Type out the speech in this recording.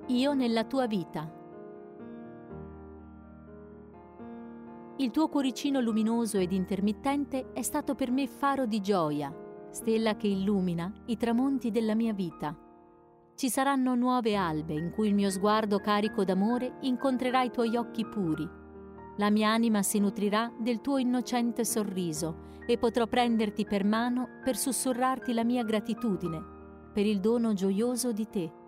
Io nella tua vita. Il tuo cuoricino luminoso ed intermittente è stato per me faro di gioia, stella che illumina i tramonti della mia vita. Ci saranno nuove albe in cui il mio sguardo carico d'amore incontrerà i tuoi occhi puri. La mia anima si nutrirà del tuo innocente sorriso e potrò prenderti per mano per sussurrarti la mia gratitudine per il dono gioioso di te.